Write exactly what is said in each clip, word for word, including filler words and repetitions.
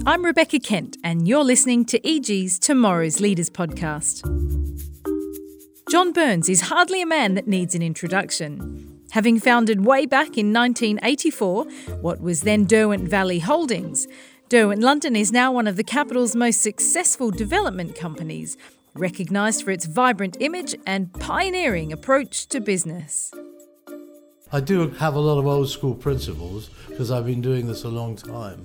I'm Rebecca Kent, and you're listening to E G's Tomorrow's Leaders podcast. John Burns is hardly a man that needs an introduction. Having founded way back in nineteen eighty-four what was then Derwent Valley Holdings, Derwent London is now one of the capital's most successful development companies, recognised for its vibrant image and pioneering approach to business. I do have a lot of old school principles because I've been doing this a long time.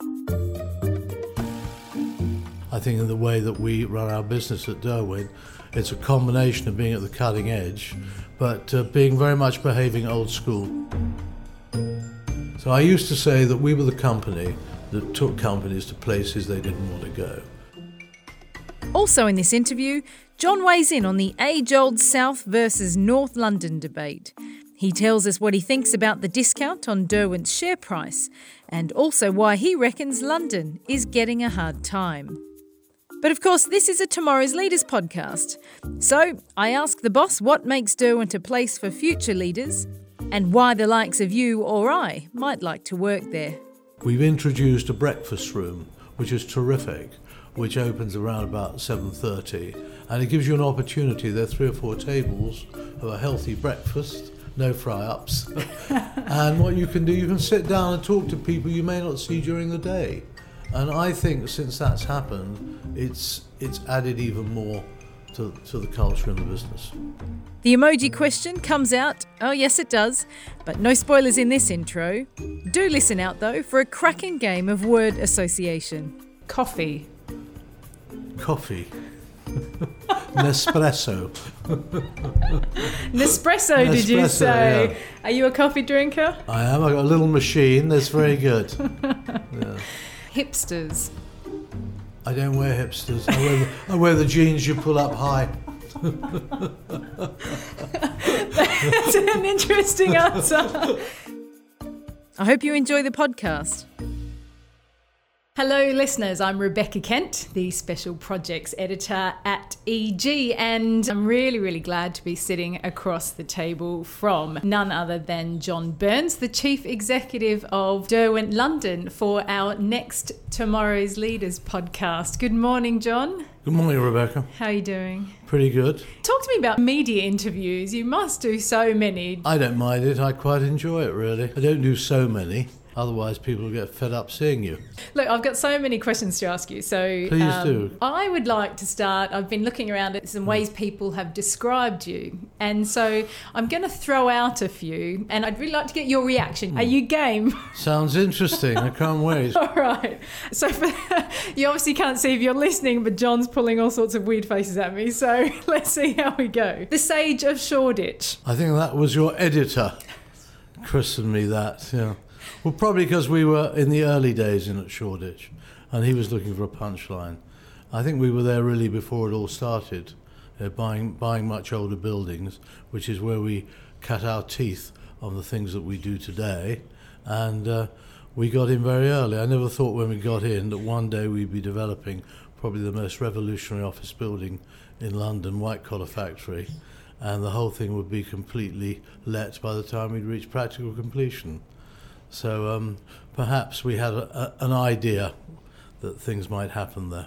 I think in the way that we run our business at Derwent, it's a combination of being at the cutting edge, but uh, being very much behaving old school. So I used to say that we were the company that took companies to places they didn't want to go. Also in this interview, John weighs in on the age-old South versus North London debate. He tells us what he thinks about the discount on Derwent's share price and also why he reckons London is getting a hard time. But of course, this is a Tomorrow's Leaders podcast. So I ask the boss what makes Derwent a place for future leaders and why the likes of you or I might like to work there. We've introduced a breakfast room, which is terrific, which opens around about seven thirty, and it gives you an opportunity. There are three or four tables of a healthy breakfast, no fry-ups. And what you can do, you can sit down and talk to people you may not see during the day. And I think since that's happened, it's it's added even more to, to the culture in the business. The emoji question comes out. Oh, yes, it does. But no spoilers in this intro. Do listen out, though, for a cracking game of word association. Coffee. Coffee. Nespresso. Nespresso, did you Nespresso, say? yeah. Are you a coffee drinker? I am. I've got a little machine that's very good. Yeah. Hipsters. I don't wear hipsters. I wear the, I wear the jeans you pull up high. That's an interesting answer. I hope you enjoy the podcast. Hello listeners, I'm Rebecca Kent, the Special Projects Editor at E G, and I'm really, really glad to be sitting across the table from none other than John Burns, the Chief Executive of Derwent London, for our next Tomorrow's Leaders podcast. Good morning, John. Good morning, Rebecca. How are you doing? Pretty good. Talk to me about media interviews. You must do so many. I don't mind it. I quite enjoy it, really. I don't do so many. Otherwise, people will get fed up seeing you. Look, I've got so many questions to ask you. So Please um, do. I would like to start. I've been looking around at some ways people have described you. And so I'm going to throw out a few. And I'd really like to get your reaction. Mm. Are you game? Sounds interesting. I can't wait. All right. So for, you obviously can't see if you're listening, but John's pulling all sorts of weird faces at me. So let's see how we go. The Sage of Shoreditch. I think that was your editor christened me that, yeah. Well, probably because we were in the early days in at Shoreditch, and he was looking for a punchline. I think we were there really before it all started, uh, buying buying much older buildings, which is where we cut our teeth on the things that we do today. And uh, we got in very early. I never thought when we got in that one day we'd be developing probably the most revolutionary office building in London, White Collar Factory, and the whole thing would be completely let by the time we'd reached practical completion. So um, perhaps we had a, a, an idea that things might happen there.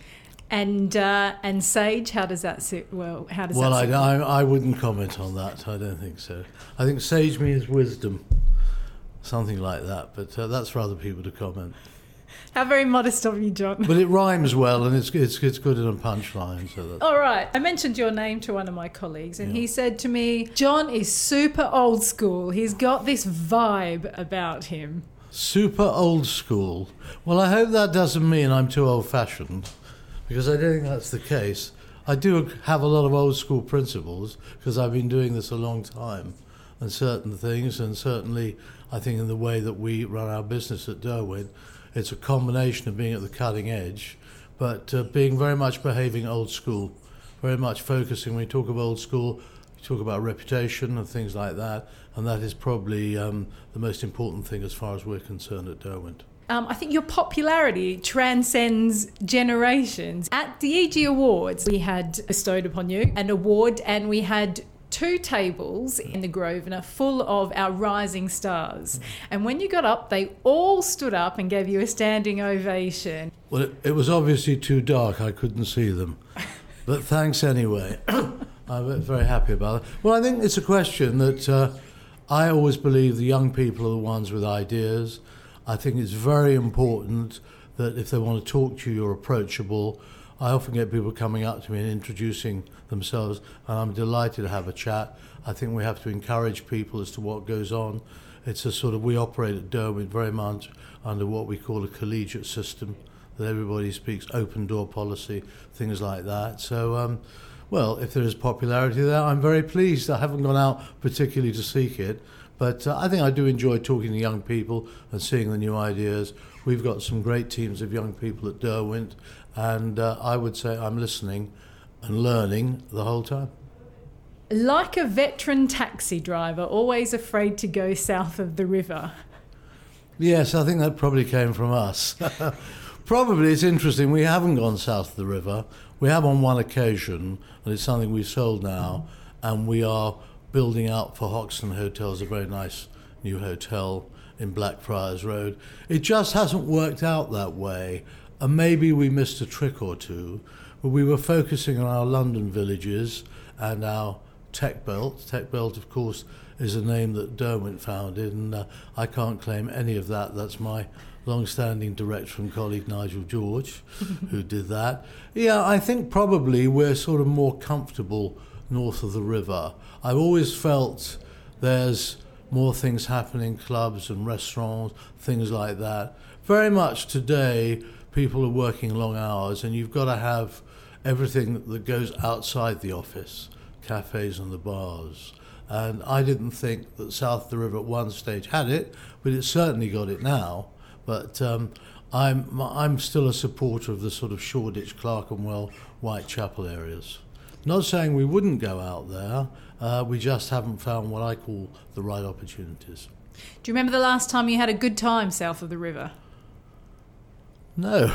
And uh, and Sage, how does that sit? Well, how does well, that sit? Well, I, I, I wouldn't comment on that. I don't think so. I think Sage means wisdom, something like that. But uh, that's for other people to comment. How very modest of you, John. But it rhymes well, and it's it's it's good in a punchline. So that's all right. I mentioned your name to one of my colleagues, and yeah. he said to me, "John is super old school. He's got this vibe about him." Super old school. Well, I hope that doesn't mean I'm too old-fashioned, because I don't think that's the case. I do have a lot of old school principles because I've been doing this a long time, and certain things, and certainly I think in the way that we run our business at Derwent, it's a combination of being at the cutting edge, but uh, being very much behaving old school, very much focusing. When we talk of old school, we talk about reputation and things like that, and that is probably um, the most important thing as far as we're concerned at Derwent. Um, I think your popularity transcends generations. At the E G Awards, we had bestowed upon you an award, and we had two tables in the Grosvenor full of our rising stars. And when you got up, they all stood up and gave you a standing ovation. Well, it, it was obviously too dark. I couldn't see them. But thanks anyway. I'm very happy about it. Well, I think it's a question that uh, I always believe the young people are the ones with ideas. I think it's very important that if they want to talk to you, you're approachable. I often get people coming up to me and introducing themselves, and I'm delighted to have a chat. I think we have to encourage people as to what goes on. It's a sort of, we operate at Derwent very much under what we call a collegiate system, that everybody speaks open door policy, things like that. So, um, well, if there is popularity there, I'm very pleased. I haven't gone out particularly to seek it, but uh, I think I do enjoy talking to young people and seeing the new ideas. We've got some great teams of young people at Derwent, and uh, I would say I'm listening and learning the whole time. Like a veteran taxi driver, always afraid to go south of the river. Yes, I think that probably came from us. Probably it's interesting, we haven't gone south of the river. We have on one occasion, and it's something we've sold now, and we are building out for Hoxton Hotels, a very nice new hotel in Blackfriars Road. It just hasn't worked out that way, and maybe we missed a trick or two, but we were focusing on our London villages and our Tech Belt. Tech Belt, of course, is a name that Derwent founded, and uh, I can't claim any of that. That's my long-standing director and colleague Nigel George, who did that. Yeah, I think probably we're sort of more comfortable north of the river. I've always felt there's more things happening, clubs and restaurants, things like that. Very much today, people are working long hours, and you've got to have everything that goes outside the office, cafes and the bars. And I didn't think that south of the river at one stage had it, but it's certainly got it now. But um, I'm I'm still a supporter of the sort of Shoreditch, Clerkenwell, Whitechapel areas. Not saying we wouldn't go out there, uh, we just haven't found what I call the right opportunities. Do you remember the last time you had a good time south of the river? No.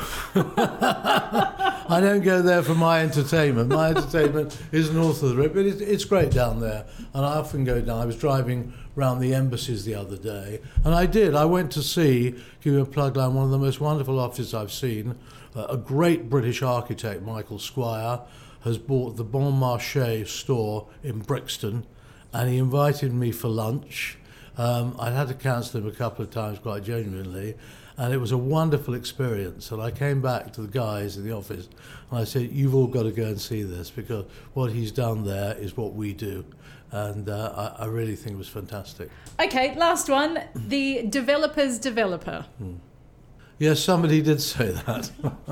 I don't go there for my entertainment. My entertainment is north of the river. It's, it's great down there, and I often go down. I was driving around the embassies the other day, and I did. I went to see, give you a plug line, one of the most wonderful offices I've seen. Uh, a great British architect, Michael Squire, has bought the Bon Marché store in Brixton, and he invited me for lunch. Um, I'd had to cancel him a couple of times quite genuinely, and it was a wonderful experience. And I came back to the guys in the office and I said, you've all got to go and see this, because what he's done there is what we do. And uh, I, I really think it was fantastic. Okay, last one. The developer's developer. Hmm. Yes, somebody did say that.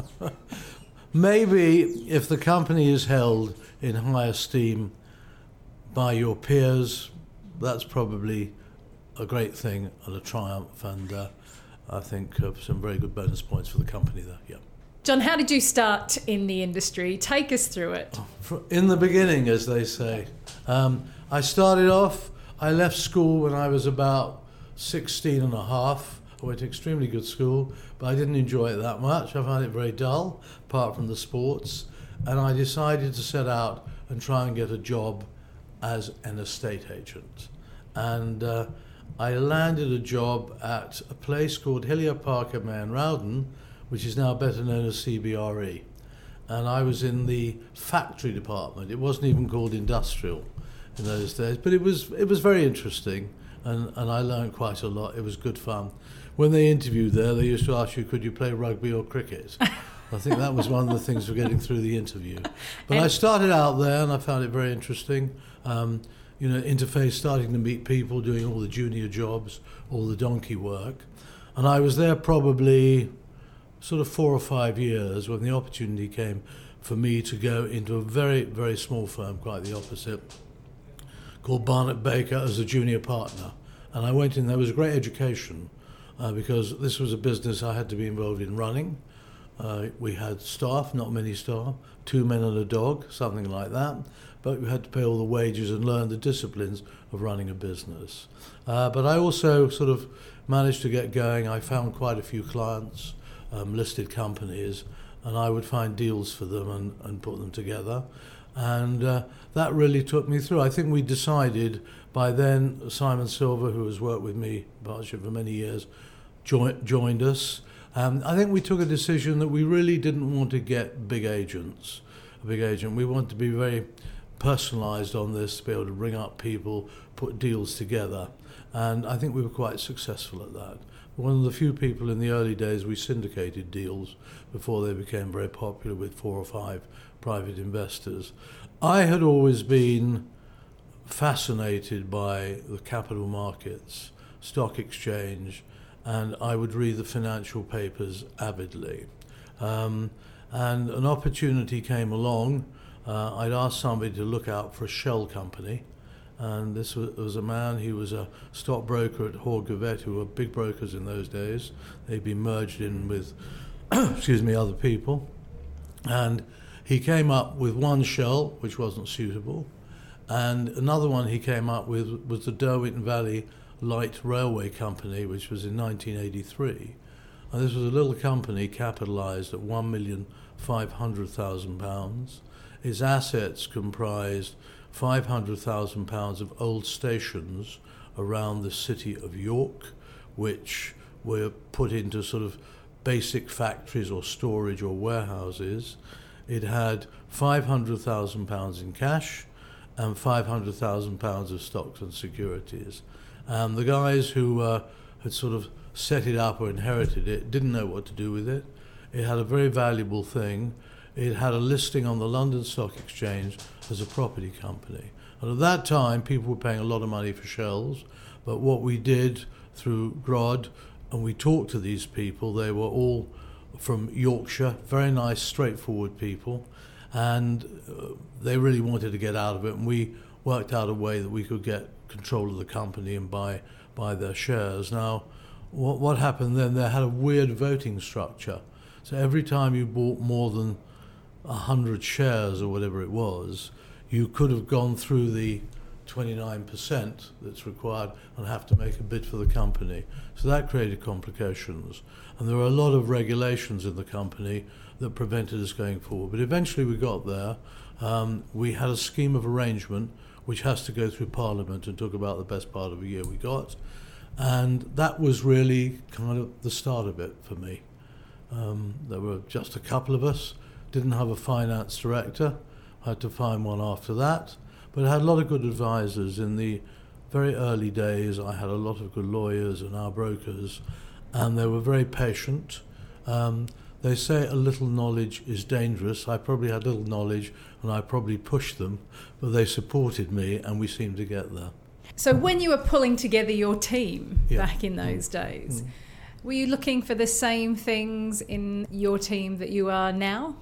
Maybe if the company is held in high esteem by your peers, that's probably a great thing and a triumph, and uh, I think uh, some very good bonus points for the company there. Yeah. John, how did you start in the industry? Take us through it. In the beginning, as they say. Um, I started off, I left school when I was about sixteen and a half. I went to extremely good school, but I didn't enjoy it that much. I found it very dull, apart from the sports. And I decided to set out and try and get a job as an estate agent. And uh, I landed a job at a place called Hillier Parker Man Rowden, which is now better known as C B R E. And I was in the factory department. It wasn't even called industrial in those days, but it was it was very interesting, and, and I learned quite a lot. It was good fun. When they interviewed there, they used to ask you, could you play rugby or cricket? I think that was one of the things for getting through the interview. But I started out there, and I found it very interesting. Um, you know, interface, starting to meet people, doing all the junior jobs, all the donkey work. And I was there probably sort of four or five years when the opportunity came for me to go into a very, very small firm, quite the opposite, called Barnett Baker as a junior partner. And I went in, there was a great education, uh, because this was a business I had to be involved in running. Uh, we had staff, not many staff, two men and a dog, something like that. But we had to pay all the wages and learn the disciplines of running a business. Uh, but I also sort of managed to get going. I found quite a few clients, um, listed companies, and I would find deals for them and, and put them together. And uh, that really took me through. I think we decided by then, Simon Silver, who has worked with me in partnership for many years, jo- joined us. Um, I think we took a decision that we really didn't want to get big agents, a big agent. We wanted to be very personalised on this, to be able to ring up people, put deals together. And I think we were quite successful at that. One of the few people in the early days we syndicated deals before they became very popular with four or five private investors. I had always been fascinated by the capital markets, stock exchange, and I would read the financial papers avidly. Um, and an opportunity came along. Uh, I'd asked somebody to look out for a shell company, and this was, was a man, he was a stockbroker at Hord Gavett, who were big brokers in those days. They'd been merged in with, excuse me, other people. And he came up with one shell, which wasn't suitable, and another one he came up with was the Derwent Valley Light Railway Company, which was in nineteen eighty-three. And this was a little company capitalised at one million five hundred thousand pounds. Its assets comprised five hundred thousand pounds of old stations around the city of York, which were put into sort of basic factories or storage or warehouses. It had five hundred thousand pounds in cash and five hundred thousand pounds of stocks and securities. And the guys who uh, had sort of set it up or inherited it didn't know what to do with it. It had a very valuable thing. It had a listing on the London Stock Exchange as a property company. And at that time, people were paying a lot of money for shells. But what we did through Grod, and we talked to these people, they were all from Yorkshire, very nice, straightforward people. And uh, they really wanted to get out of it. And we worked out a way that we could get control of the company and buy, buy their shares. Now, what, what happened then, they had a weird voting structure. So every time you bought more than one hundred shares or whatever it was, you could have gone through the twenty-nine percent that's required and have to make a bid for the company. So that created complications. And there were a lot of regulations in the company that prevented us going forward. But eventually we got there. Um, we had a scheme of arrangement which has to go through Parliament and took about the best part of a year we got. And that was really kind of the start of it for me. Um, there were just a couple of us, didn't have a finance director, had to find one after that, but I had a lot of good advisors. In the very early days, I had a lot of good lawyers and our brokers, and they were very patient. Um, they say a little knowledge is dangerous. I probably had little knowledge and I probably pushed them, but they supported me and we seemed to get there. So when you were pulling together your team yeah. back in those mm. days, mm. were you looking for the same things in your team that you are now?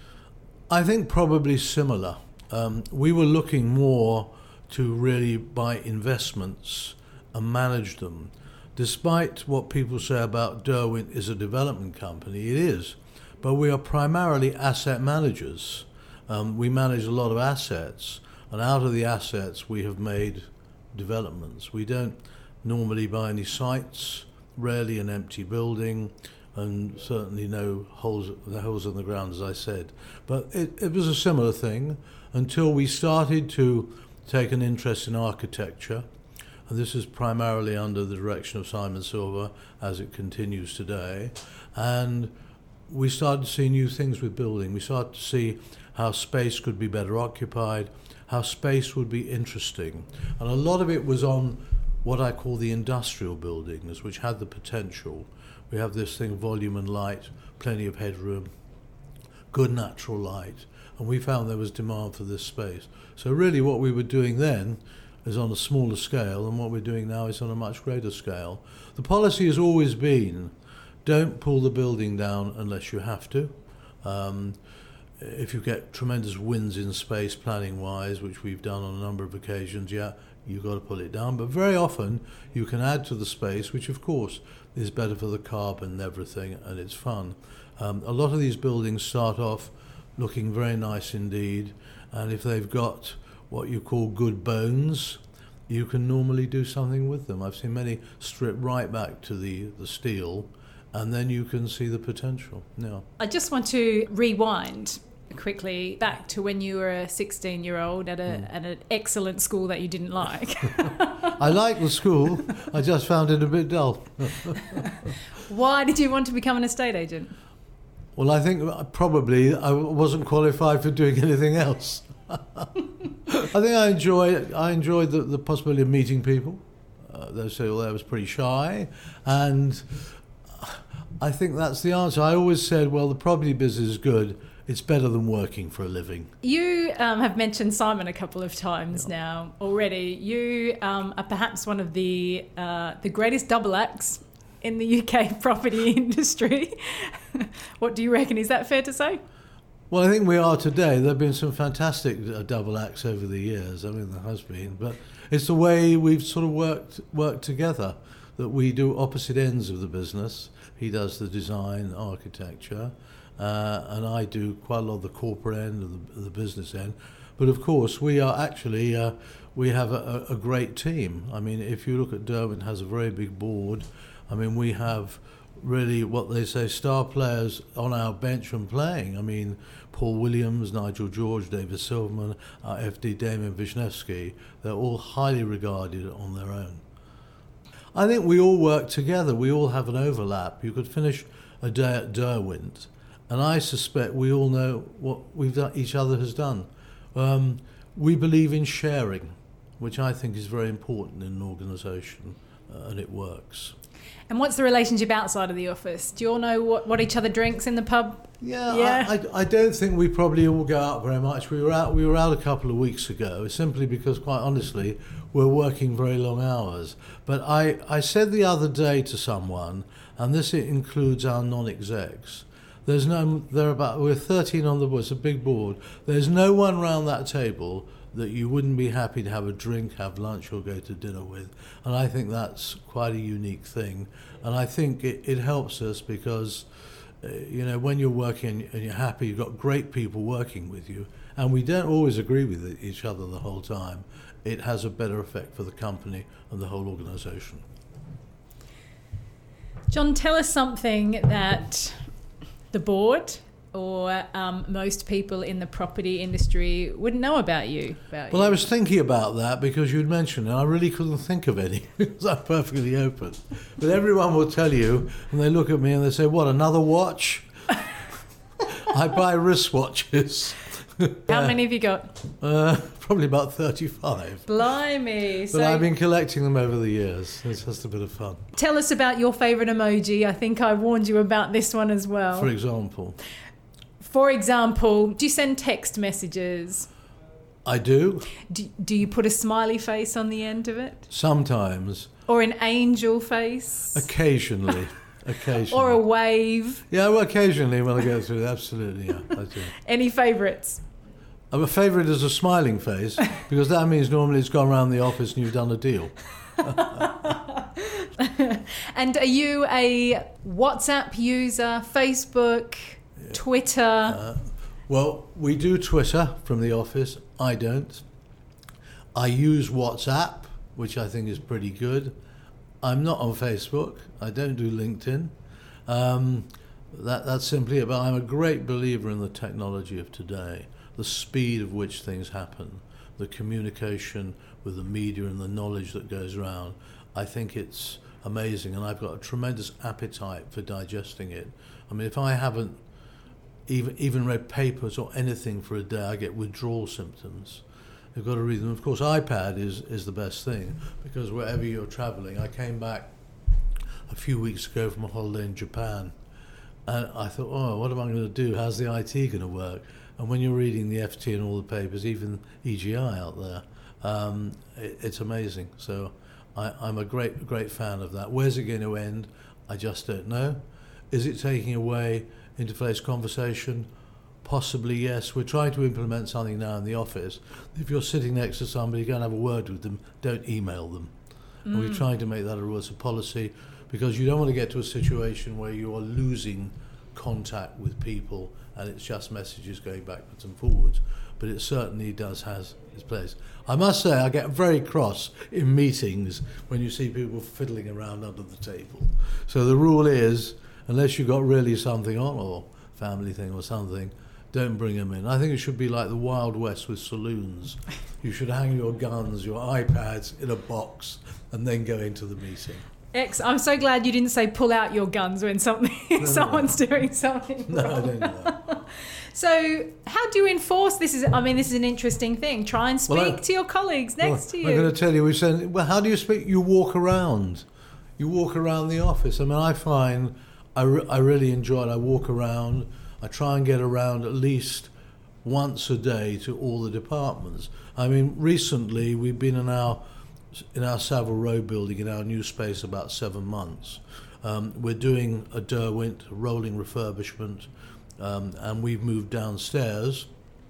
I think probably similar. Um, we were looking more to really buy investments and manage them. Despite what people say about Derwent is a development company, it is. But we are primarily asset managers. Um, we manage a lot of assets, and out of the assets we have made developments. We don't normally buy any sites, rarely an empty building, and certainly no holes, the holes in the ground, as I said. But it, it was a similar thing until we started to take an interest in architecture. And this is primarily under the direction of Simon Silver, as it continues today. And we started to see new things with building. We started to see how space could be better occupied, how space would be interesting. And a lot of it was on what I call the industrial buildings, which had the potential. We have this thing, volume and light, plenty of headroom, good natural light, and we found there was demand for this space. So really what we were doing then is on a smaller scale, and what we're doing now is on a much greater scale. The policy has always been, don't pull the building down unless you have to. Um, if you get tremendous wins in space planning-wise, which we've done on a number of occasions, yeah, you've got to pull it down. But very often you can add to the space, which of course is better for the carbon and everything, and it's fun. Um, a lot of these buildings start off looking very nice indeed, and if they've got what you call good bones, you can normally do something with them. I've seen many strip right back to the, the steel, and then you can see the potential. Yeah. I just want to rewind quickly back to when you were a sixteen-year-old at, a, mm. at an excellent school that you didn't like. I liked the school. I just found it a bit dull. Why did you want to become an estate agent? Well, I think probably I wasn't qualified for doing anything else. I think I enjoy I enjoyed the, the possibility of meeting people. Uh, they say, well, I was pretty shy, and I think that's the answer. I always said, well, the property business is good. It's better than working for a living. You um, have mentioned Simon a couple of times yeah. now already. You um, are perhaps one of the uh, the greatest double acts in the U K property industry. What do you reckon? Is that fair to say? Well, I think we are today. There have been some fantastic uh, double acts over the years. I mean, there has been. But it's the way we've sort of worked worked together, that we do opposite ends of the business. He does the design, architecture, uh, and I do quite a lot of the corporate end of the, the business end. But of course, we are actually, uh, we have a, a great team. I mean, if you look at Derwent, has a very big board. I mean, we have really what they say star players on our bench and playing. I mean, Paul Williams, Nigel George, David Silverman, our F D Damien Wisniewski, they're all highly regarded on their own. I think we all work together. We all have an overlap. You could finish a day at Derwent, and I suspect we all know what we've done, each other has done. Um, we believe in sharing, which I think is very important in an organisation, uh, and it works. And what's the relationship outside of the office? Do you all know what, what each other drinks in the pub? Yeah, yeah. I, I, I don't think we probably all go out very much. We were out we were out a couple of weeks ago, simply because, quite honestly, we're working very long hours. But I, I said the other day to someone, and this includes our non-execs, there's no, there are about, we're thirteen on the board, it's a big board. There's no one round that table that you wouldn't be happy to have a drink, have lunch, or go to dinner with. And I think that's quite a unique thing. And I think it, it helps us because, uh, you know, when you're working and you're happy, you've got great people working with you, and we don't always agree with each other the whole time, it has a better effect for the company and the whole organisation. John, tell us something that the board or um, most people in the property industry wouldn't know about you. About well, you. I was thinking about that because you'd mentioned it, and I really couldn't think of any because I'm perfectly open. But everyone will tell you, and they look at me and they say, what, another watch? I buy wristwatches. How many have you got? Uh, probably about thirty-five. Blimey. But so I've been collecting them over the years. It's just a bit of fun. Tell us about your favourite emoji. I think I warned you about this one as well. For example? For example, do you send text messages? I do. do. Do you put a smiley face on the end of it? Sometimes. Or an angel face? Occasionally. Occasionally. Or a wave? Yeah, well, occasionally when I go through it, absolutely, yeah, I do. Any favourites? A favourite is a smiling face, because that means normally it's gone around the office and you've done a deal. And are you a WhatsApp user, Facebook, yeah. Twitter? Uh, well, we do Twitter from the office. I don't. I use WhatsApp, which I think is pretty good. I'm not on Facebook. I don't do LinkedIn. Um, that, that's simply it. But I'm a great believer in the technology of today, the speed of which things happen, the communication with the media and the knowledge that goes around. I think it's amazing, and I've got a tremendous appetite for digesting it. I mean, if I haven't even even read papers or anything for a day, I get withdrawal symptoms. You've got to read them. Of course, iPad is, is the best thing, because wherever you're traveling, I came back a few weeks ago from a holiday in Japan, and I thought, oh, what am I going to do? How's the I T going to work? And when you're reading the F T and all the papers, even E G I out there, um, it, it's amazing. So I, I'm a great, great fan of that. Where's it going to end? I just don't know. Is it taking away interface conversation? Possibly, yes. We're trying to implement something now in the office. If you're sitting next to somebody, go and have a word with them, don't email them. Mm. And we're trying to make that a rule, as a policy, because you don't want to get to a situation where you are losing contact with people and it's just messages going backwards and forwards. But it certainly does has its place. I must say, I get very cross in meetings when you see people fiddling around under the table. So the rule is, unless you've got really something on, or family thing or something, don't bring them in. I think it should be like the Wild West with saloons. You should hang your guns, your iPads in a box and then go into the meeting. Ex, I'm so glad you didn't say pull out your guns when something No, someone's no. doing something No, wrong. I don't do that. So how do you enforce this? Is I mean, this is an interesting thing. Try and speak Well, I- to your colleagues next Well, to you. I'm going to tell you, we said, well, how do you speak? You walk around. You walk around the office. I mean, I find I, re- I really enjoy it. I walk around. I try and get around at least once a day to all the departments. I mean, recently we've been in our in our Savile Row building, in our new space, about seven months. Um, we're doing a Derwent rolling refurbishment, um, and we've moved downstairs,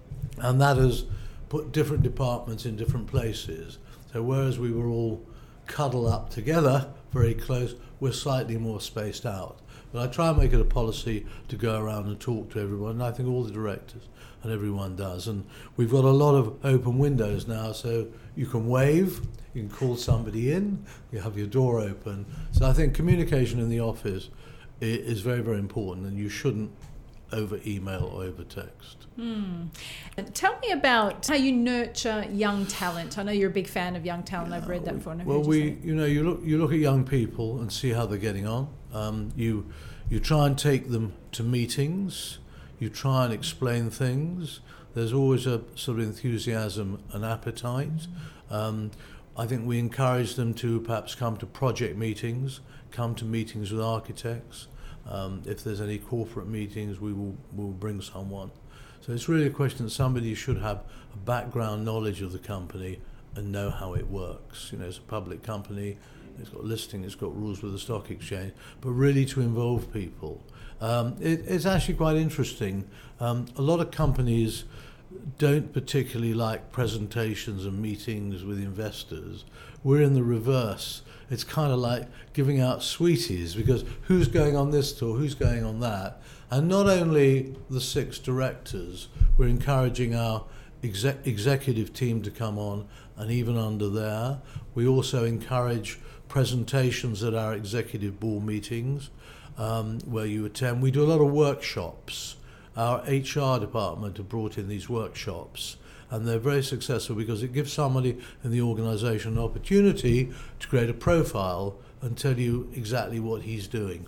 and that has put different departments in different places. So whereas we were all cuddled up together, very close, we're slightly more spaced out. But I try and make it a policy to go around and talk to everyone, and I think all the directors and everyone does. And we've got a lot of open windows now, so you can wave, you can call somebody in, you have your door open. So I think communication in the office i- is very, very important, and you shouldn't over email or over text. Hmm. And tell me about how you nurture young talent. I know you're a big fan of young talent. I've read that before. And I've Well, heard you say we, it. you know, you look, you look at young people and see how they're getting on. Um, you, you try and take them to meetings. You try and explain things. There's always a sort of enthusiasm and appetite. Um, I think we encourage them to perhaps come to project meetings, come to meetings with architects. Um, if there's any corporate meetings, we will will bring someone. So it's really a question that somebody should have a background knowledge of the company and know how it works. You know, it's a public company, it's got listing, it's got rules with the stock exchange, but really to involve people. Um, it, it's actually quite interesting. Um, a lot of companies don't particularly like presentations and meetings with investors. We're in the reverse. It's kind of like giving out sweeties, because who's going on this tour, who's going on that? And not only the six directors, we're encouraging our exec- executive team to come on, and even under there, we also encourage presentations at our executive board meetings um, where you attend. We do a lot of workshops. Our H R department have brought in these workshops, and they're very successful because it gives somebody in the organisation an opportunity to create a profile and tell you exactly what he's doing.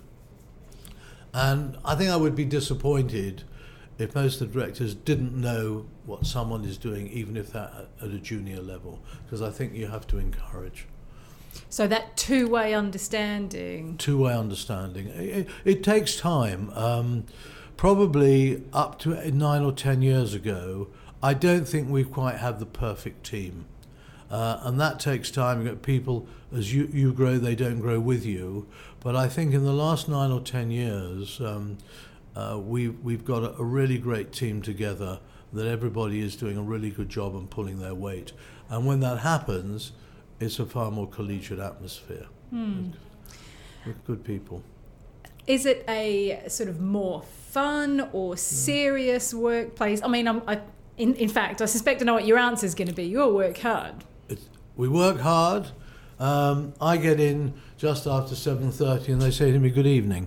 And I think I would be disappointed if most of the directors didn't know what someone is doing, even if they're at a junior level, because I think you have to encourage. So that two-way understanding. Two-way understanding. It, it, it takes time. Um, probably up to nine or ten years ago, I don't think we quite have the perfect team. Uh, and that takes time. You get people, as you, you grow, they don't grow with you. But I think in the last nine or ten years, um, uh, we, we've got a, a really great team together, that everybody is doing a really good job and pulling their weight. And when that happens, it's a far more collegiate atmosphere Hmm. with, with good people. Is it a sort of more fun or serious workplace? I mean, I'm, I, in, in fact, I suspect I know what your answer is going to be. You'll work hard. It's, we work hard. Um, I get in just after seven thirty and they say to me, good evening.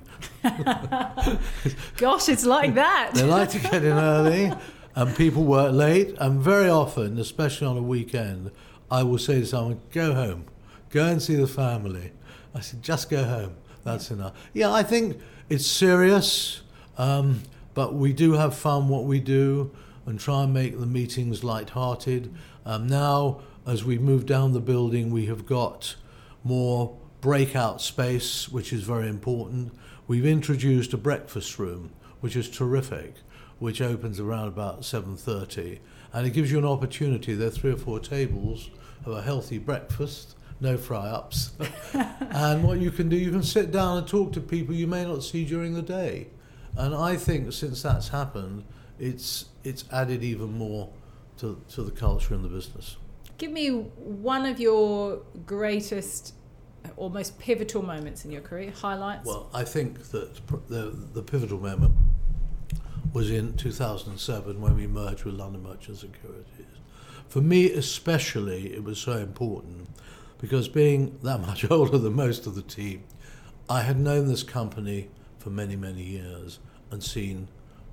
Gosh, it's like that. They like to get in early, and people work late, and very often, especially on a weekend, I will say to someone, go home, go and see the family. I said, just go home, that's enough. Yeah, I think it's serious, um, but we do have fun what we do and try and make the meetings light-hearted. Um, now, as we move down the building, we have got more breakout space, which is very important. We've introduced a breakfast room, which is terrific, which opens around about seven thirty, and it gives you an opportunity. There are three or four tables of a healthy breakfast, no fry-ups, and what you can do, you can sit down and talk to people you may not see during the day. And I think since that's happened, it's it's added even more to, to the culture in the business. Give me one of your greatest or most pivotal moments in your career, highlights. Well, I think that pr- the the pivotal moment was in two thousand seven when we merged with London Merchant Securities. For me especially, it was so important because being that much older than most of the team, I had known this company for many, many years and seen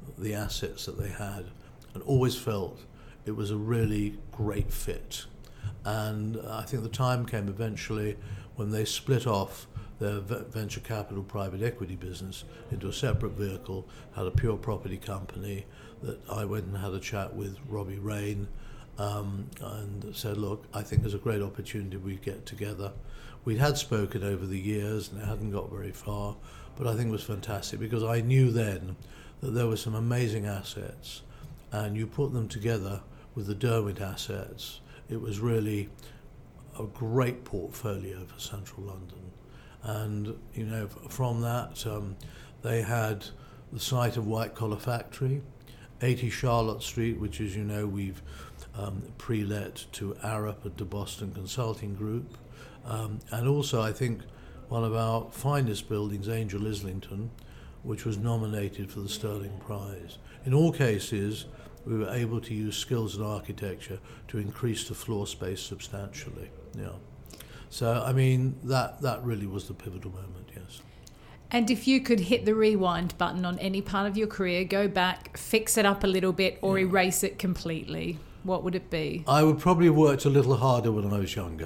the assets that they had, and always felt it was a really great fit. And I think the time came eventually when they split off their venture capital private equity business into a separate vehicle, had a pure property company, that I went and had a chat with Robbie Rain um, and said, look, I think there's a great opportunity we get together. We had spoken over the years and it hadn't got very far, but I think it was fantastic because I knew then that there were some amazing assets, and you put them together with the Derwent assets, it was really a great portfolio for Central London. And, you know, from that, um, they had the site of White Collar Factory, eighty Charlotte Street, which, as you know, we've um, pre-let to Arup and to Boston Consulting Group. Um, and also, I think, one of our finest buildings, Angel Islington, which was nominated for the Sterling Prize. In all cases, we were able to use skills in architecture to increase the floor space substantially. Yeah. So, I mean, that, that really was the pivotal moment, yes. And if you could hit the rewind button on any part of your career, go back, fix it up a little bit, or yeah. erase it completely, what would it be? I would probably have worked a little harder when I was younger.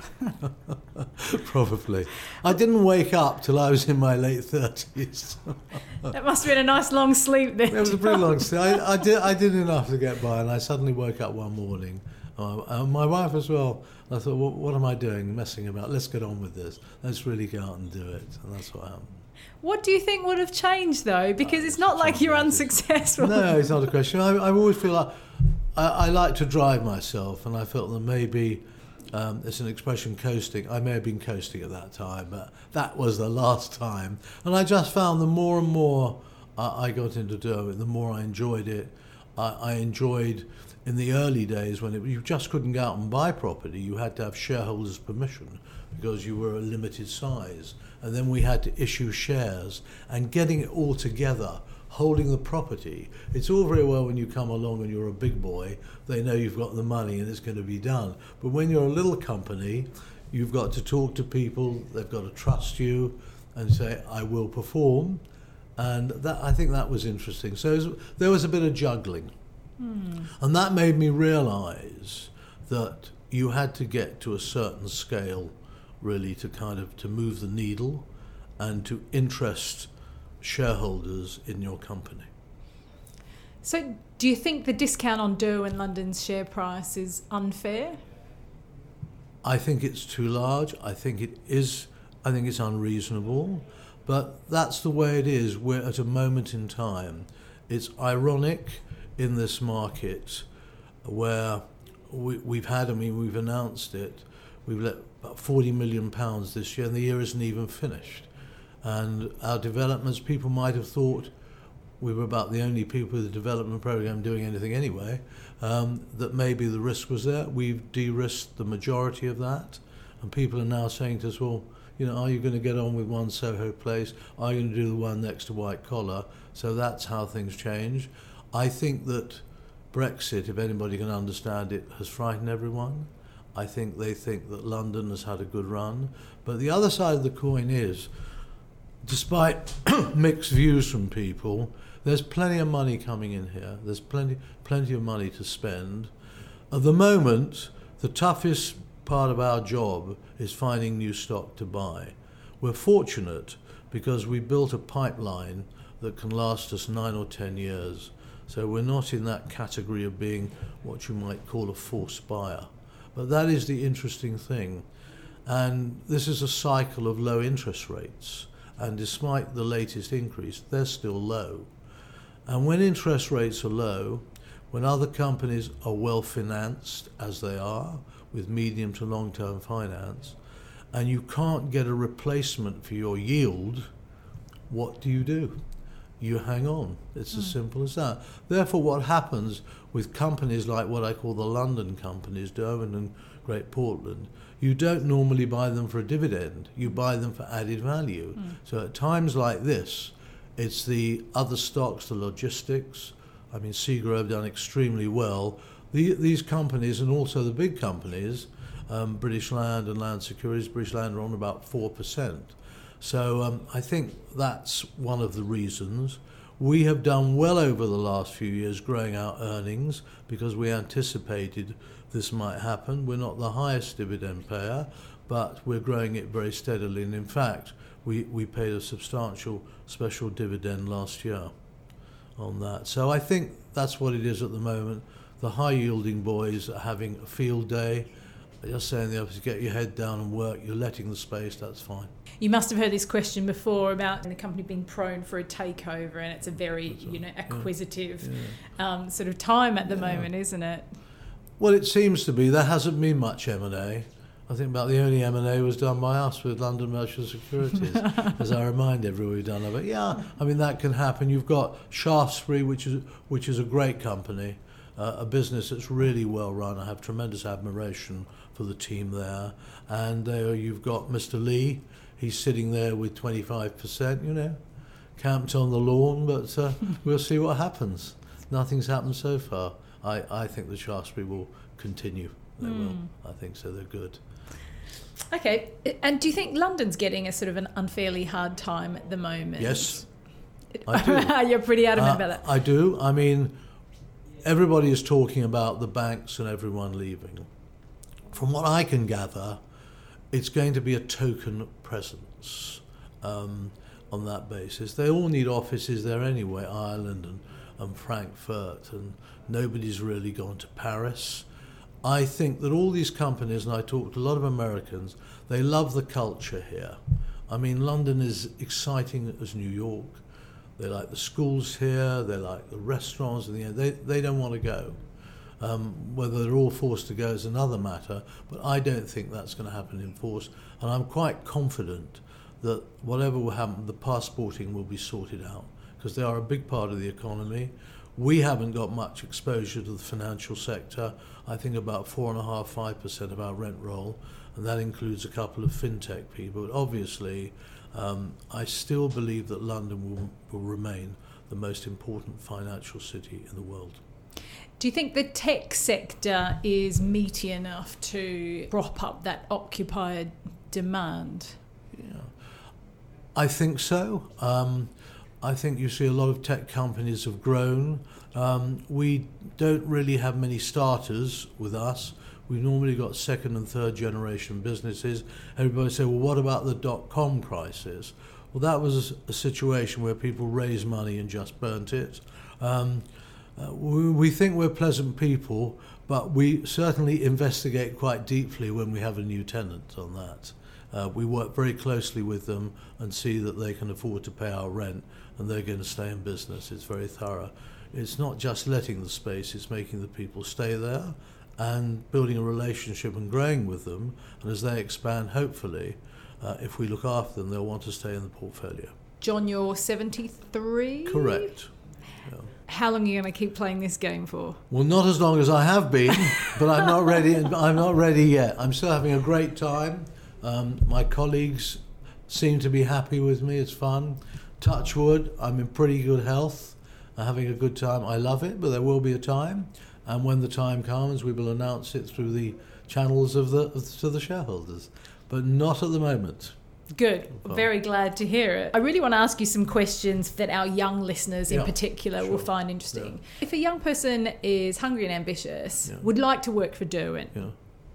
Probably. I didn't wake up till I was in my late thirties. That must have been a nice long sleep then. It was a pretty long sleep. I, I, did, I did enough to get by, and I suddenly woke up one morning. Uh, and my wife as well. I thought, well, what am I doing, messing about? Let's get on with this. Let's really go out and do it. And that's what happened. What do you think would have changed, though? Because oh, it's not like you're unsuccessful. No, it's not a question. I, I always feel like I, I like to drive myself, and I felt that maybe um, it's an expression, coasting. I may have been coasting at that time, but that was the last time. And I just found the more and more I, I got into Derwent, the more I enjoyed it. I, I enjoyed in the early days when it, you just couldn't go out and buy property. You had to have shareholders' permission because you were a limited size. And then we had to issue shares, and getting it all together, holding the property. It's all very well when you come along and you're a big boy, they know you've got the money and it's going to be done. But when you're a little company, you've got to talk to people, they've got to trust you and say, I will perform. And that, I think that was interesting. So it was, there was a bit of juggling. Hmm. And that made me realise that you had to get to a certain scale really to kind of to move the needle and to interest shareholders in your company. So do you think the discount on Derwent London's share price is unfair? I think it's too large. I think it is, I think it's unreasonable, but that's the way it is. We're at a moment in time. It's ironic in this market where we, we've had, I mean, we've announced it, we've let about forty million pounds this year, and the year isn't even finished. And our developments, people might have thought we were about the only people with the development program doing anything anyway, um, that maybe the risk was there. We've de-risked the majority of that, and people are now saying to us, well, you know, are you going to get on with one Soho Place? Are you going to do the one next to White Collar? So that's how things change. I think that Brexit, if anybody can understand it, has frightened everyone. I think they think that London has had a good run. But the other side of the coin is, despite mixed views from people, there's plenty of money coming in here. There's plenty, plenty of money to spend. At the moment, the toughest part of our job is finding new stock to buy. We're fortunate because we built a pipeline that can last us nine or ten years. So we're not in that category of being what you might call a forced buyer. But that is the interesting thing. And this is a cycle of low interest rates. And despite the latest increase, they're still low. And when interest rates are low, when other companies are well financed, as they are, with medium to long-term finance, and you can't get a replacement for your yield, what do you do? You hang on. It's mm. as simple as that. Therefore, what happens with companies like what I call the London companies, Derwent and Great Portland, you don't normally buy them for a dividend. You buy them for added value. Mm. So at times like this, it's the other stocks, the logistics. I mean, Segro have done extremely well. The, these companies, and also the big companies, um, British Land and Land Securities, British Land are on about four percent. So um, I think that's one of the reasons. We have done well over the last few years growing our earnings because we anticipated this might happen. We're not the highest dividend payer, but we're growing it very steadily. And in fact, we, we paid a substantial special dividend last year on that. So I think that's what it is at the moment. The high-yielding boys are having a field day. Just saying the office, get your head down and work. You're letting the space, that's fine. You must have heard this question before about the company being prone for a takeover, and it's a very, you know, acquisitive yeah. Yeah. Um, sort of time at the yeah. moment, isn't it? Well, it seems to be. There hasn't been much M and A. I think about the only M and A was done by us with London Merchant Securities, as I remind everyone we've done of it. Yeah, I mean, that can happen. You've got Shaftesbury, which is which is a great company, uh, a business that's really well run. I have tremendous admiration for the team there. And uh, you've got Mister Lee. He's sitting there with twenty-five percent, you know, camped on the lawn, but uh, we'll see what happens. Nothing's happened so far. I, I think the Shaftesbury will continue. They mm. will. I think so. They're good. Okay. And do you think London's getting a sort of an unfairly hard time at the moment? Yes, I do. You're pretty adamant uh, about that. I do. I mean, everybody is talking about the banks and everyone leaving. From what I can gather, it's going to be a token presence um, on that basis. They all need offices there anyway, Ireland and, and Frankfurt, and nobody's really gone to Paris. I think that all these companies, and I talk to a lot of Americans, they love the culture here. I mean, London is exciting as New York. They like the schools here, they like the restaurants, and the, they, they don't want to go. Um, whether they're all forced to go is another matter, but I don't think that's going to happen in force. And I'm quite confident that whatever will happen, the passporting will be sorted out, because they are a big part of the economy. We haven't got much exposure to the financial sector. I think about four and a half, five percent of our rent roll, and that includes a couple of fintech people. But obviously, um, I still believe that London will, will remain the most important financial city in the world. Do you think the tech sector is meaty enough to prop up that occupier demand? Yeah, I think so. Um, I think you see a lot of tech companies have grown. Um, we don't really have many starters with us. We've normally got second and third generation businesses. Everybody say, well, what about the dot-com crisis? Well, that was a situation where people raised money and just burnt it. Um, Uh, we, we think we're pleasant people, but we certainly investigate quite deeply when we have a new tenant on that. Uh, we work very closely with them and see that they can afford to pay our rent and they're going to stay in business. It's very thorough. It's not just letting the space, it's making the people stay there and building a relationship and growing with them. And as they expand, hopefully, uh, if we look after them, they'll want to stay in the portfolio. John, you're seventy-three? Correct. Yeah. How long are you going to keep playing this game for? Well, not as long as I have been, but I'm not ready. I'm not ready yet. I'm still having a great time. Um, my colleagues seem to be happy with me. It's fun. Touch wood, I'm in pretty good health. I'm having a good time. I love it, but there will be a time. And when the time comes, we will announce it through the channels of the to the shareholders. But not at the moment. Good. Very glad to hear it. I really want to ask you some questions that our young listeners in yeah, particular sure. will find interesting. Yeah. If a young person is hungry and ambitious, yeah. would like to work for Derwent, yeah.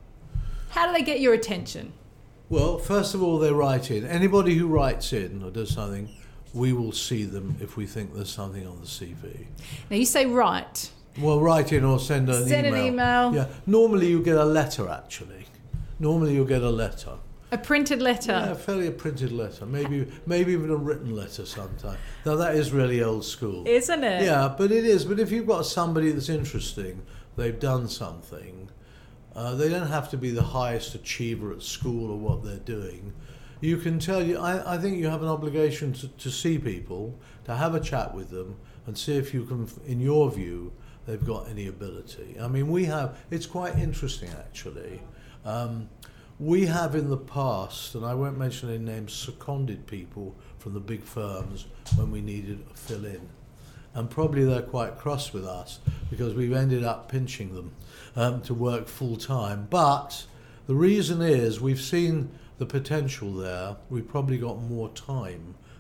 how do they get your attention? Well, first of all, they write in. Anybody who writes in or does something, we will see them if we think there's something on the C V. Now, you say write. Well, write in or send an send email. Send an email. Yeah. Normally you get a letter, actually. Normally you'll get a letter. A printed letter? Yeah, fairly a printed letter. Maybe maybe even a written letter sometime. Now, that is really old school. Isn't it? Yeah, but it is. But if you've got somebody that's interesting, they've done something, uh, they don't have to be the highest achiever at school or what they're doing. You can tell you, I, I think you have an obligation to, to see people, to have a chat with them and see if you can, in your view, they've got any ability. I mean, we have, it's quite interesting actually. Um, We have in the past, and I won't mention any names, seconded people from the big firms when we needed a fill-in. And probably they're quite cross with us because we've ended up pinching them um, to work full-time. But the reason is we've seen the potential there. We've probably got more time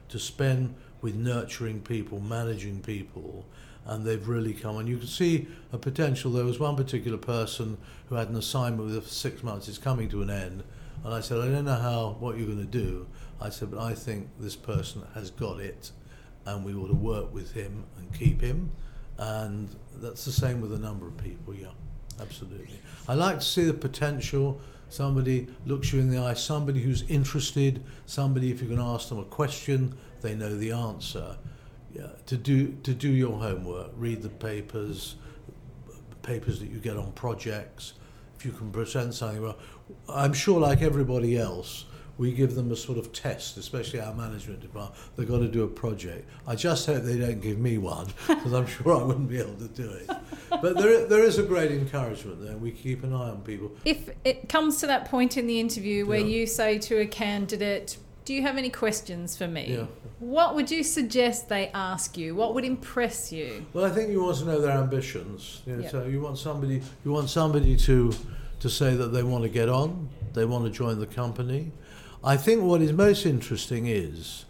to spend with nurturing people, managing people, and they've really come. And you can see a potential. There was one particular person who had an assignment with us for six months. It's coming to an end. And I said, I don't know how, what you're going to do. I said, but I think this person has got it, and we ought to work with him and keep him. And that's the same with a number of people, yeah, absolutely. I like to see the potential. Somebody looks you in the eye, somebody who's interested, somebody, if you can ask them a question, they know the answer. Yeah, to do to do your homework, read the papers, papers that you get on projects. If you can present something well, I'm sure like everybody else, we give them a sort of test, especially our management department. They've got to do a project. I just hope they don't give me one, because I'm sure I wouldn't be able to do it. But there, there is a great encouragement there. We keep an eye on people. If it comes to that point in the interview where Yeah. you say to a candidate, do you have any questions for me? Yeah. What would you suggest they ask you? What would impress you? Well, I think you want to know their ambitions. You know, Yeah. So you want somebody, you want somebody to, to say that they want to get on, they want to join the company. I think what is most interesting is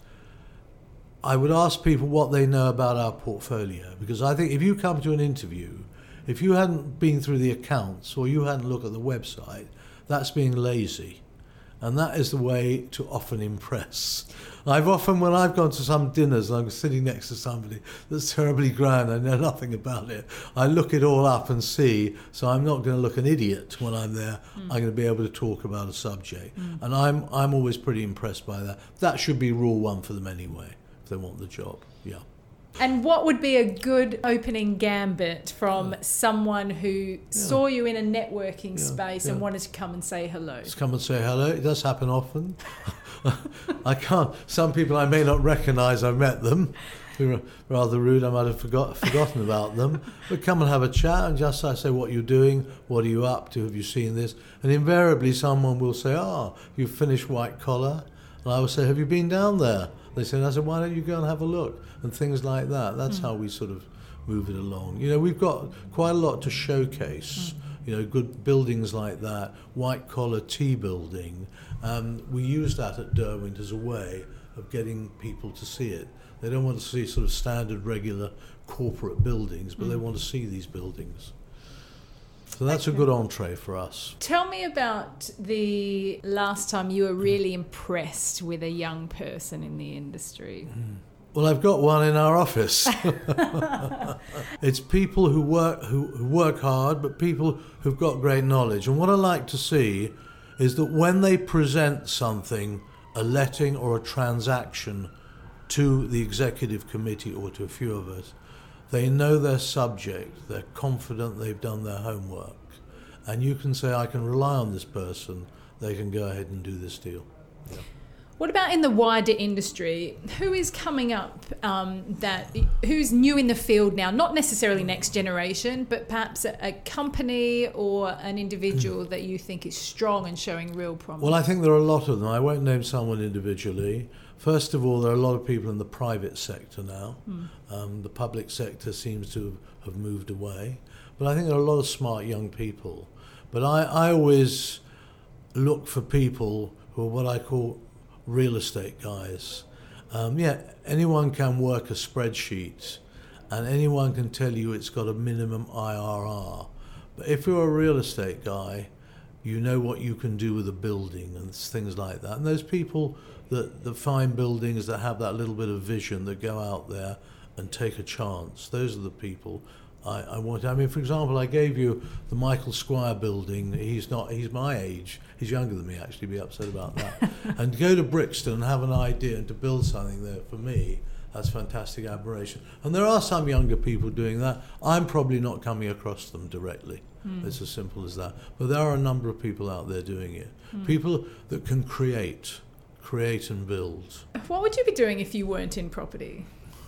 I would ask people what they know about our portfolio, because I think if you come to an interview, if you hadn't been through the accounts or you hadn't looked at the website, that's being lazy. And that is the way to often impress. I've often, when I've gone to some dinners and I'm sitting next to somebody that's terribly grand, I know nothing about it, I look it all up and see, so I'm not going to look an idiot when I'm there. Mm. I'm going to be able to talk about a subject. Mm. And I'm I'm always pretty impressed by that. That should be rule one for them anyway, if they want the job, yeah. And what would be a good opening gambit from Yeah. someone who Yeah. saw you in a networking Yeah, space yeah. and wanted to come and say hello? Just come and say hello. It does happen often. I can't. Some people I may not recognise. I've met them. Who are rather rude. I might have forgot, forgotten about them. But come and have a chat and just I say what you're doing. What are you up to? Have you seen this? And invariably someone will say, "Ah, oh, you've finished White Collar," and I will say, "Have you been down there?" They said, I said, "Why don't you go and have a look?" And things like that. That's mm. how we sort of move it along. You know, we've got quite a lot to showcase. Mm. You know, good buildings like that, White Collar Tea Building. Um, we use that at Derwent as a way of getting people to see it. They don't want to see sort of standard, regular corporate buildings, but mm. they want to see these buildings. So that's okay. A good entree for us. Tell me about the last time you were really impressed with a young person in the industry. Mm. Well, I've got one in our office. It's people who work who, who work hard, but people who've got great knowledge. And what I like to see is that when they present something, a letting or a transaction, to the executive committee or to a few of us, they know their subject, they're confident they've done their homework. And you can say, I can rely on this person, they can go ahead and do this deal. Yeah. What about in the wider industry? Who is coming up um, that, who's new in the field now? Not necessarily next generation, but perhaps a, a company or an individual that you think is strong and showing real promise? Well, I think there are a lot of them. I won't name someone individually. First of all, there are a lot of people in the private sector now. Mm. Um, the public sector seems to have moved away. But I think there are a lot of smart young people. But I, I always look for people who are what I call real estate guys. Um, yeah, anyone can work a spreadsheet and anyone can tell you it's got a minimum I R R. But if you're a real estate guy, you know what you can do with a building and things like that. And those people that, that find buildings that have that little bit of vision, that go out there and take a chance, those are the people I, I want. I mean, for example, I gave you the Michael Squire building. He's not, he's my age. He's younger than me, actually, be upset about that. And to go to Brixton and have an idea and to build something there, for me, that's fantastic admiration. And there are some younger people doing that. I'm probably not coming across them directly. Mm. It's as simple as that. But there are a number of people out there doing it. Mm. People that can create, create and build. What would you be doing if you weren't in property?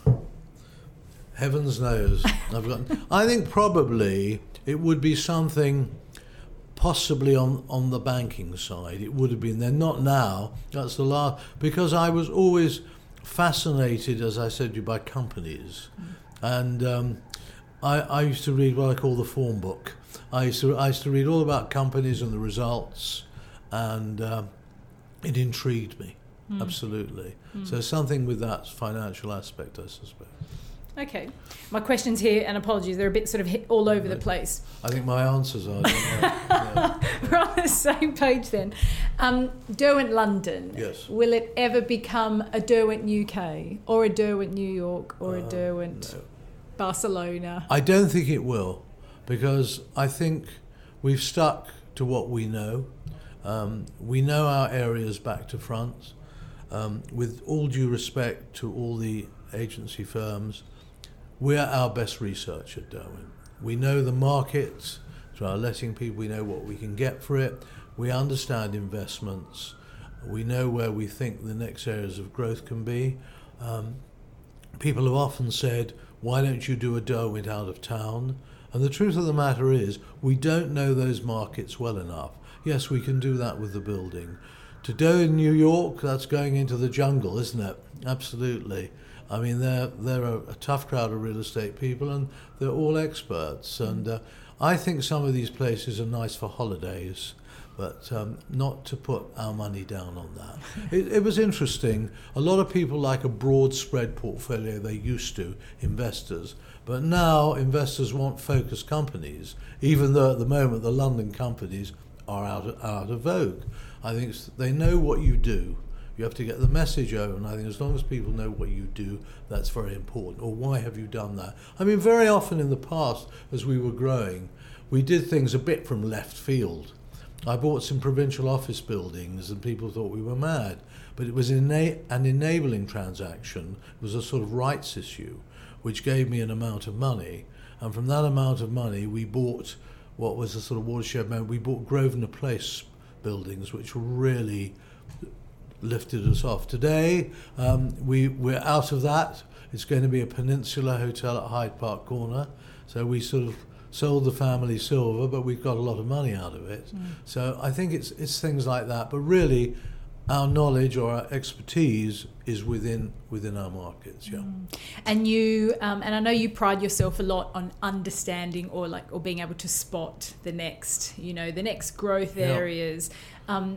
Heavens knows. I've got. I think probably it would be something possibly on, on the banking side. It would have been there. Not now. That's the last. Because I was always fascinated, as I said to you, by companies. Mm. And um, I, I used to read what I call the form book. I used to, I used to read all about companies and the results, and uh, it intrigued me. mm. absolutely. Mm. So something with that financial aspect, I suspect. Okay. My questions here, and apologies, they're a bit sort of hit all over the place. I think my answers are. yeah. We're on the same page then. Um, Derwent London. Yes. Will it ever become a Derwent U K or a Derwent New York or a uh, Derwent no. Barcelona? I don't think it will, because I think we've stuck to what we know. Um, we know our areas back to front. Um, with all due respect to all the agency firms, we're our best research at Derwent. We know the markets through our letting people. We know what we can get for it. We understand investments. We know where we think the next areas of growth can be. Um, people have often said, why don't you do a Derwent out of town? And the truth of the matter is, we don't know those markets well enough. Yes, we can do that with the building. To do in New York, that's going into the jungle, isn't it? Absolutely. I mean, they're, they're a, a tough crowd of real estate people, and they're all experts. And uh, I think some of these places are nice for holidays, but um, not to put our money down on that. It, it was interesting. A lot of people like a broad spread portfolio, they used to, investors. But now investors want focused companies, even though at the moment the London companies are out of, out of vogue. I think they know what you do. You have to get the message over, and I think as long as people know what you do, that's very important. Or why have you done that? I mean, very often in the past, as we were growing, we did things a bit from left field. I bought some provincial office buildings, and people thought we were mad. But it was ena- an enabling transaction. It was a sort of rights issue, which gave me an amount of money. And from that amount of money, we bought what was a sort of watershed moment. We bought Grosvenor Place buildings, which really lifted us off. Today, um, we, we're out of that. It's going to be a Peninsula Hotel at Hyde Park Corner. So we sort of sold the family silver, but we've got a lot of money out of it. Mm. So I think it's it's things like that. But really, our knowledge or our expertise is within within our markets. Yeah. Mm. And you um, and I know you pride yourself a lot on understanding or like or being able to spot the next, you know, the next growth yeah. areas. Um,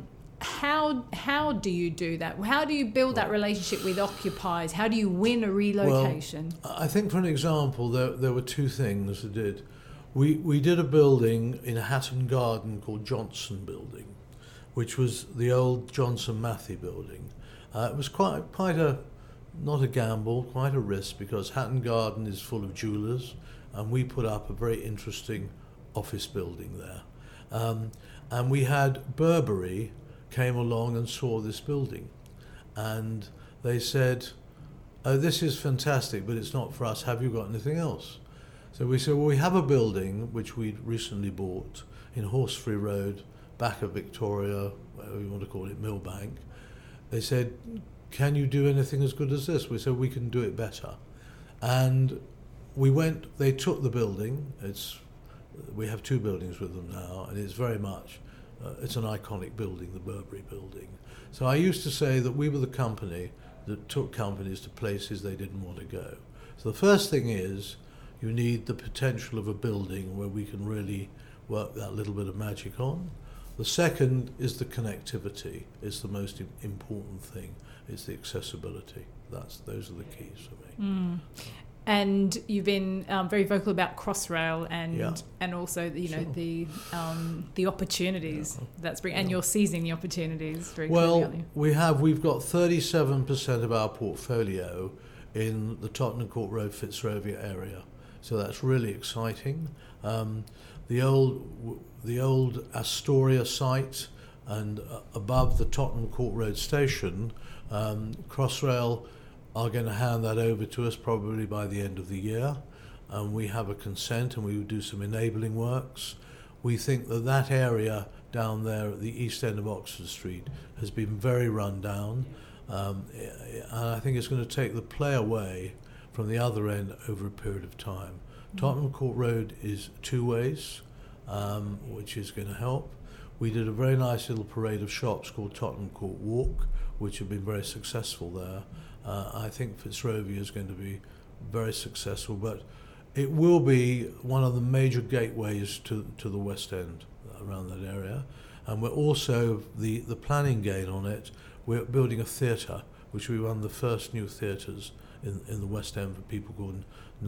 How how do you do that? How do you build that relationship with occupiers? How do you win a relocation? Well, I think, for an example, there there were two things that did. We we did a building in Hatton Garden called Johnson Building, which was the old Johnson Matthey building. Uh, it was quite quite a not a gamble, quite a risk, because Hatton Garden is full of jewellers, and we put up a very interesting office building there. Um, and we had Burberry came along and saw this building, and they said, oh, this is fantastic, but it's not for us. Have you got anything else? So we said, well, we have a building which we'd recently bought in Horsefree Road, back of Victoria, whatever you want to call it, Millbank. They said, can you do anything as good as this? We said, we can do it better. And we went, they took the building. It's we have two buildings with them now, and it's very much Uh, it's an iconic building, the Burberry building. So I used to say that we were the company that took companies to places they didn't want to go. So the first thing is you need the potential of a building where we can really work that little bit of magic on. The second is the connectivity. It's the most important thing. It's the accessibility. That's those are the keys for me. Mm. And you've been um, very vocal about Crossrail and yeah. and also you know sure. the um, the opportunities yeah. that's bring, yeah. and you're seizing the opportunities very well, clearly, aren't you? we have. We've got thirty-seven percent of our portfolio in the Tottenham Court Road, Fitzrovia area, so that's really exciting. Um, the old the old Astoria site and uh, above the Tottenham Court Road station, um, Crossrail are going to hand that over to us probably by the end of the year, and we have a consent and we will do some enabling works. We think that that area down there at the east end of Oxford Street has been very run down, um, and I think it's going to take the play away from the other end over a period of time. Mm-hmm. Tottenham Court Road is two ways, um, which is going to help. We did a very nice little parade of shops called Tottenham Court Walk, which have been very successful there. Uh, I think Fitzrovia is going to be very successful, but it will be one of the major gateways to to the West End around that area. And we're also, the, the planning gate on it we're building a theatre, which we run the first new theatres in, in the West End for people called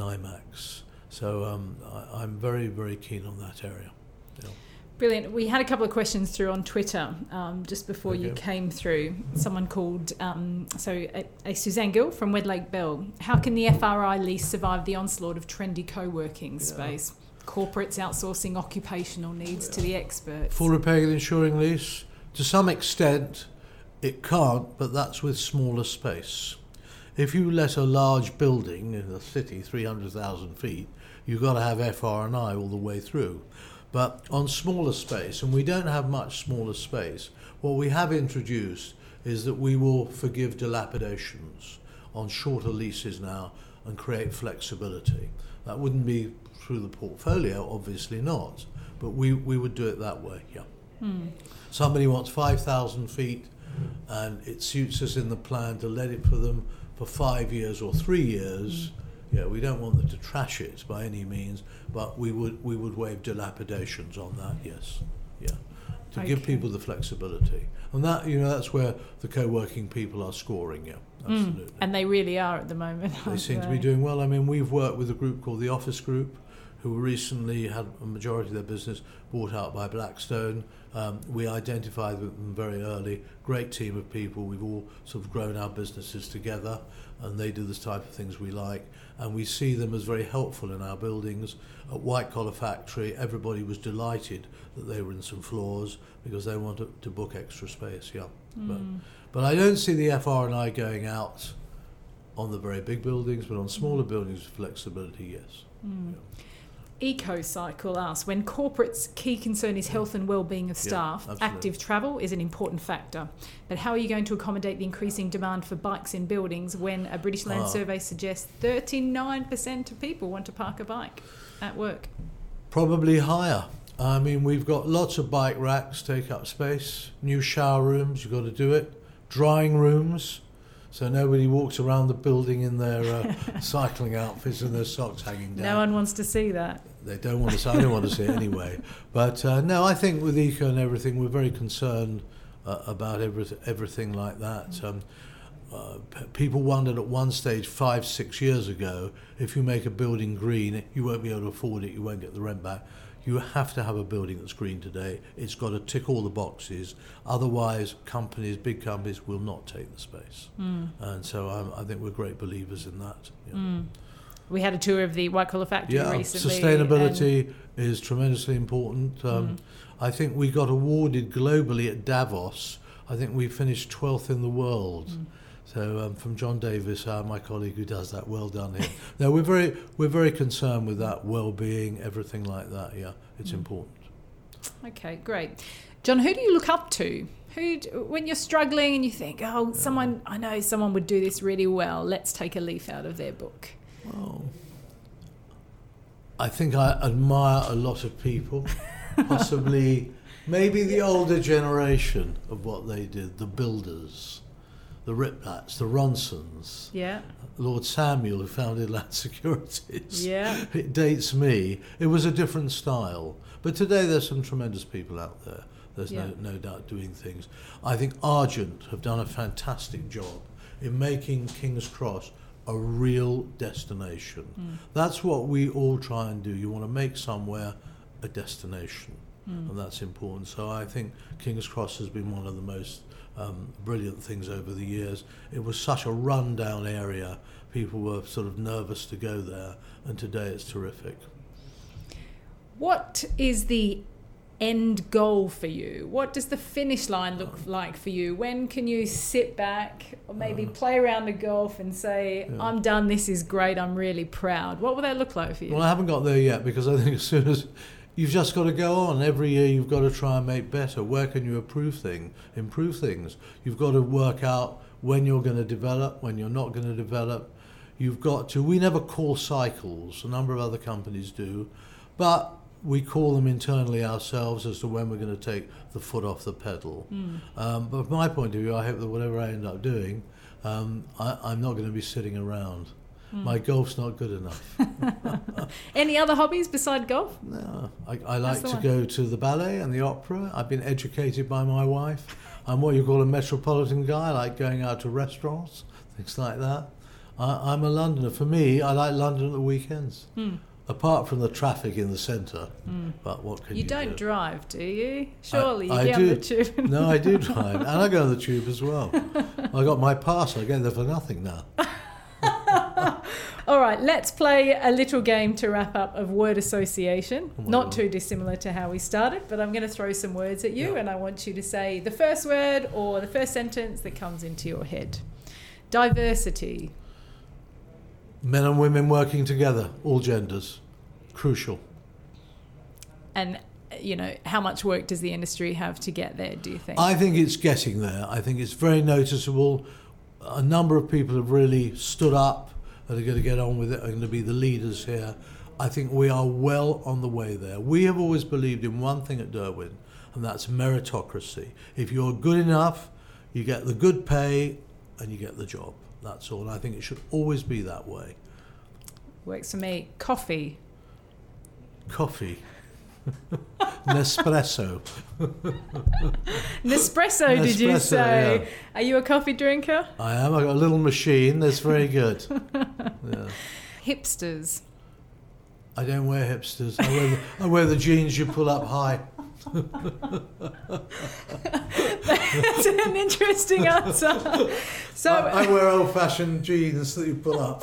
NIMAX. So um, I, I'm very, very keen on that area. Yeah. Brilliant. We had a couple of questions through on Twitter um, just before okay. you came through. Someone called, um, so a, a Suzanne Gill from Wedlake Bell. How can the F R I lease survive the onslaught of trendy co-working yeah. space? Corporates outsourcing occupational needs yeah. to the experts. Full repairing and insuring lease? To some extent, it can't, but that's with smaller space. If you let a large building in the city, three hundred thousand feet, you've got to have F R and I all the way through. But on smaller space, and we don't have much smaller space, what we have introduced is that we will forgive dilapidations on shorter leases now and create flexibility. That wouldn't be through the portfolio, obviously not, but we, we would do it that way, yeah. Hmm. Somebody wants five thousand feet and it suits us in the plan to let it for them for five years or three years. Mm. Yeah, we don't want them to trash it by any means, but we would we would waive dilapidations on that, yes. Yeah. To okay. give people the flexibility. And that, you know, that's where the co-working people are scoring, yeah. Absolutely. Mm. And they really are at the moment. They seem they? to be doing well. I mean, we've worked with a group called the Office Group, who recently had a majority of their business bought out by Blackstone. Um, we identified with them very early. Great team of people. We've all sort of grown our businesses together, and they do the type of things we like. And we see them as very helpful in our buildings. At White Collar Factory, everybody was delighted that they were in some floors because they wanted to book extra space. Yeah, mm. but but I don't see the F R and I going out on the very big buildings, but on smaller mm. buildings with flexibility, yes. Mm. Yeah. EcoCycle asks, when corporates' key concern is health and well-being of staff, yeah, active travel is an important factor. But how are you going to accommodate the increasing demand for bikes in buildings when a British Land uh, survey suggests thirty-nine percent of people want to park a bike at work? Probably higher. I mean, we've got lots of bike racks take up space, new shower rooms, you've got to do it, drying rooms, so nobody walks around the building in their uh, cycling outfits and their socks hanging down. No one wants to see that. They don't want to see. I don't want to see it anyway. But uh, no, I think with eco and everything, we're very concerned uh, about everything, everything like that. Um, uh, p- people wondered at one stage, five, six years ago, if you make a building green, you won't be able to afford it. You won't get the rent back. You have to have a building that's green today. It's got to tick all the boxes. Otherwise, companies, big companies, will not take the space. Mm. And so um, I think we're great believers in that. Yeah. Mm. We had a tour of the White Collar Factory yeah, recently. Sustainability is tremendously important. Um, mm. I think we got awarded globally at Davos. I think we finished twelfth in the world. Mm. So um, from John Davis, uh, my colleague who does that, well done him. No, we're very we're very concerned with that well-being, everything like that. Yeah, it's mm. important. Okay, great. John, who do you look up to? Who, do, when you're struggling and you think, oh, yeah. someone I know someone would do this really well. Let's take a leaf out of their book. Well, I think I admire a lot of people, possibly maybe the older generation of what they did, the builders, the Riplats, the Ronsons, yeah. Lord Samuel, who founded Land Securities. Yeah. It dates me. It was a different style. But today there's some tremendous people out there. There's yeah. no, no doubt doing things. I think Argent have done a fantastic job in making King's Cross a real destination. Mm. That's what we all try and do. You want to make somewhere a destination, mm. and that's important. So I think King's Cross has been one of the most um, brilliant things over the years. It was such a run-down area. People were sort of nervous to go there, and today it's terrific. What is the end goal for you? What does the finish line look like for you? When can you sit back or maybe uh, play around the golf and say, yeah. I'm done, this is great, I'm really proud? What will that look like for you? Well, I haven't got there yet, because I think as soon as you've just got to go on, every year you've got to try and make better. Where can you improve thing, improve things? You've got to work out when you're going to develop, when you're not going to develop. You've got to, we never call cycles, a number of other companies do, but we call them internally ourselves as to when we're going to take the foot off the pedal. Mm. Um, but from my point of view, I hope that whatever I end up doing, um, I, I'm not going to be sitting around. Mm. My golf's not good enough. Any other hobbies beside golf? No, I, I like the to one. go to the ballet and the opera. I've been educated by my wife. I'm what you call a metropolitan guy. I like going out to restaurants, things like that. I, I'm a Londoner. For me, I like London at the weekends. Mm. Apart from the traffic in the centre, Mm. but what can You you, don't do? drive, do you? Surely I, you I get do. on the tube. No, I do drive, and I go on the tube as well. I got my pass. I get there for nothing now. All right, let's play a little game to wrap up of word association. Oh my Not God. too dissimilar to how we started, but I'm going to throw some words at you, Yeah. and I want you to say the first word or the first sentence that comes into your head. Diversity. Men and women working together, all genders, crucial. And, you know, how much work does the industry have to get there, do you think? I think it's getting there. I think it's very noticeable. A number of people have really stood up and are going to get on with it, are going to be the leaders here. I think we are well on the way there. We have always believed in one thing at Derwent, and that's meritocracy. If you're good enough, you get the good pay and you get the job. That's all. And I think it should always be that way. Works for me. Coffee. Coffee. Nespresso. Nespresso, did you Nespresso, say? yeah. Are you a coffee drinker? I am. I've got a little machine that's very good. Yeah. Hipsters. I don't wear hipsters. I wear the, I wear the jeans you pull up high. That's an interesting answer. So, I, I wear old-fashioned jeans that you pull up.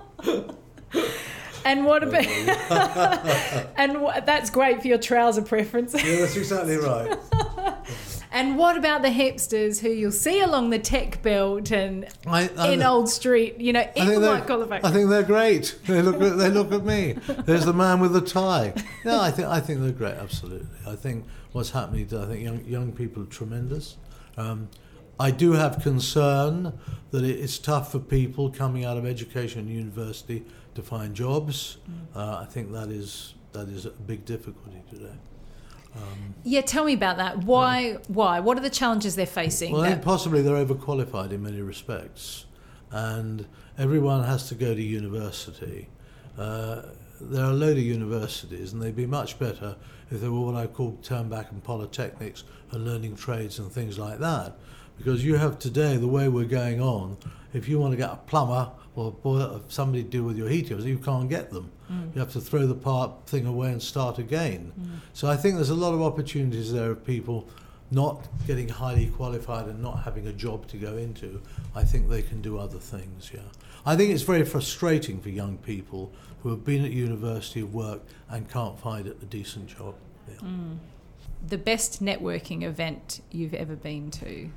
and what about? and what, that's great for your trouser preference. Yeah, that's exactly right. And what about the hipsters who you'll see along the Tech Belt and I, I, in Old Street? You know, I in think white they're- collar I think they're great. They look at, they look at me. There's the man with the tie. No, I think I think they're great. Absolutely. I think what's happening. I think young young people are tremendous. Um, I do have concern that it, it's tough for people coming out of education and university to find jobs. Mm. Uh, I think that is that is a big difficulty today. Um, Yeah, tell me about that. Why? Why? What are the challenges they're facing? Well, I think that- possibly they're overqualified in many respects, and everyone has to go to university. Uh, there are a load of universities, and they'd be much better if they were what I call turn back and polytechnics and learning trades and things like that. Because you have today, the way we're going on, if you want to get a plumber or boil- somebody to deal with your heaters, you can't get them. Mm. You have to throw the part thing away and start again. Mm. So I think there's a lot of opportunities there of people not getting highly qualified and not having a job to go into. I think they can do other things, yeah. I think it's very frustrating for young people who have been at university, work, and can't find a decent job. Yeah. Mm. The best networking event you've ever been to?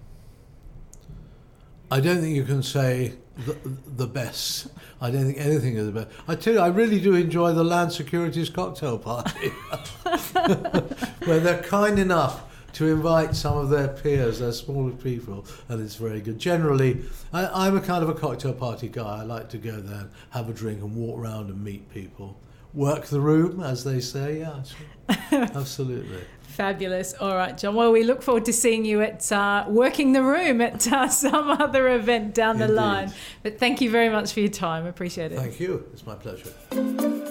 I don't think you can say the, the best. I don't think anything is the best. I tell you, I really do enjoy the Land Securities cocktail party, where they're kind enough to invite some of their peers, their smaller people, and it's very good. Generally, I, I'm a kind of a cocktail party guy. I like to go there and have a drink and walk around and meet people. Work the room, as they say, yeah, sure. Absolutely. Fabulous. All right, John. Well, we look forward to seeing you at uh, Working the Room at uh, some other event down the Indeed. line. But thank you very much for your time. Appreciate it. Thank you. It's my pleasure.